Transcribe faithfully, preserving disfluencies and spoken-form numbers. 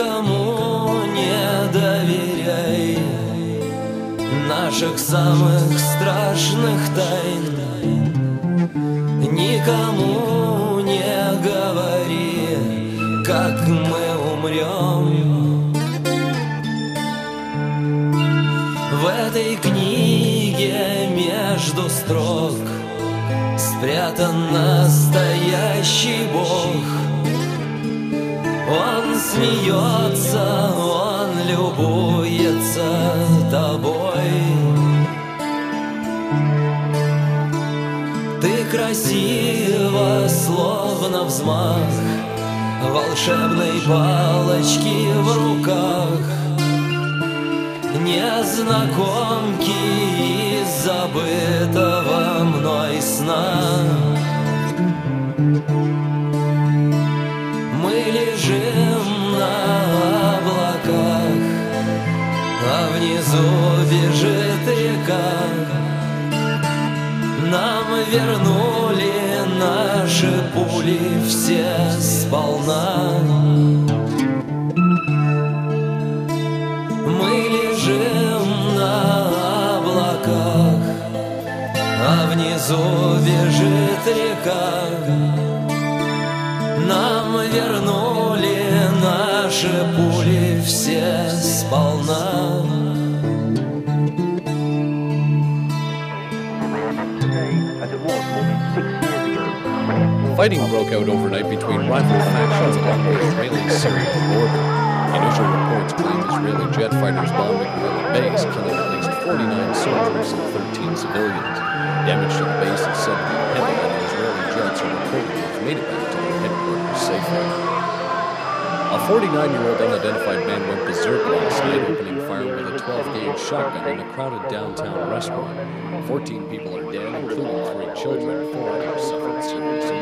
Никому не доверяй наших самых страшных тайн. Никому не говори, как мы умрем. В этой книге между строк спрятан настоящий Бог. Он смеется, он любуется тобой. Ты красива, словно взмах волшебной палочки в руках. Незнакомки из забытого мной сна. Мы лежим на облаках, а внизу бежит река. Нам вернули наши пули все сполна. Мы лежим на облаках, а внизу бежит река. Нам вернули наши пули все сполна. Fighting broke out overnight between rival factions along the Israeli-Syrian border. Initial reports claim Israeli jet fighters bombed Mekelle base, killing at least forty-nine soldiers and thirteen civilians. Damage to the base is said to be heavy, and the Israeli jets are reported to have made it back to their headquarters safely. A forty-nine-year-old unidentified man went berserk last night, opening fire with a twelve gauge shotgun in a crowded downtown restaurant. fourteen people are dead, including three children. Four others suffered serious injuries.